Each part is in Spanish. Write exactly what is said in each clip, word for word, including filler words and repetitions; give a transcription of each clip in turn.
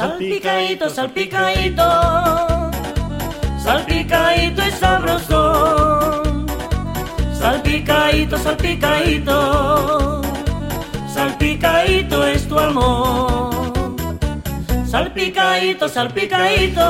Salpicadito, salpicadito, salpicadito y sabroso. Salpicadito, salpicadito, salpicadito es tu amor. Salpicadito, salpicadito,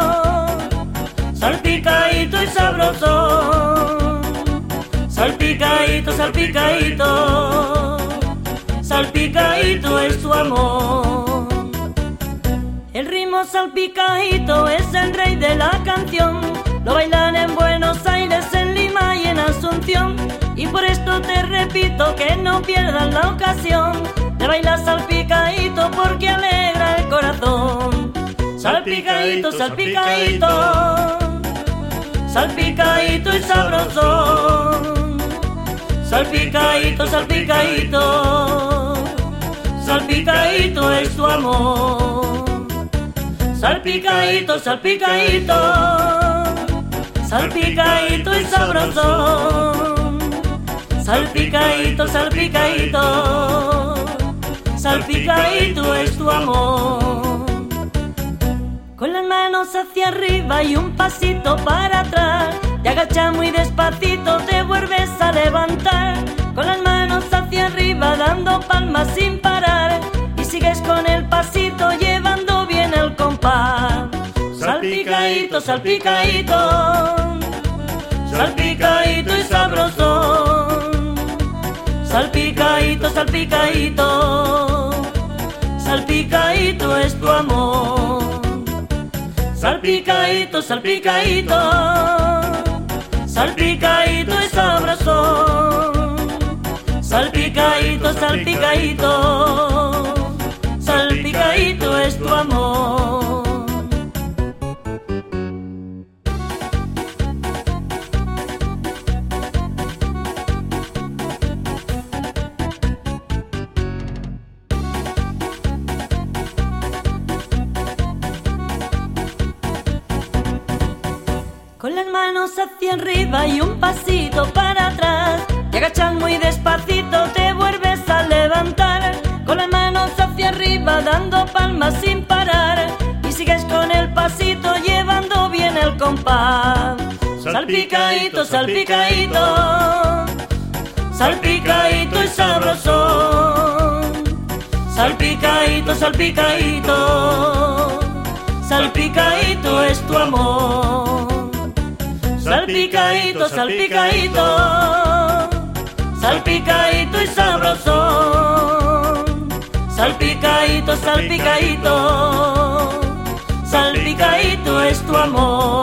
salpicadito y sabroso. Salpicadito, salpicadito, salpicadito es tu amor. El ritmo salpicadito es el rey de la canción. Lo bailan en Buenos Aires, en Lima y en Asunción. Y por esto te repito que no pierdas la ocasión de bailar salpicadito, porque alegra el corazón. Salpicadito, salpicadito, salpicadito y sabroso. Salpicadito, salpicadito, salpicadito es tu amor. Salpicadito, salpicadito, salpicadito y sabroso. Salpicadito, salpicadito, salpicadito es tu amor. Con las manos hacia arriba y un pasito para atrás, te agachas muy despacito, te vuelves a levantar. Con las manos hacia arriba dando palmas sin parar, y sigues con el pasito llevando bien el compás. Salpicadito, salpicadito, salpicadito y sabroso. Salpicadito, salpicadito, salpicadito es tu amor. Salpicadito, salpicadito, salpicadito y sabroso. Salpicadito, salpicadito, salpicadito es tu amor. Con las manos hacia arriba y un pasito para atrás, te agachas muy despacito, te vuelves a levantar. Con las manos hacia arriba dando palmas sin parar, y sigues con el pasito llevando bien el compás. Salpicadito, salpicadito, salpicadito y sabroso. Salpicadito, salpicadito, salpicadito es tu amor. Salpicadito, salpicadito, salpicadito y sabroso. Salpicadito, salpicadito, salpicadito es tu amor.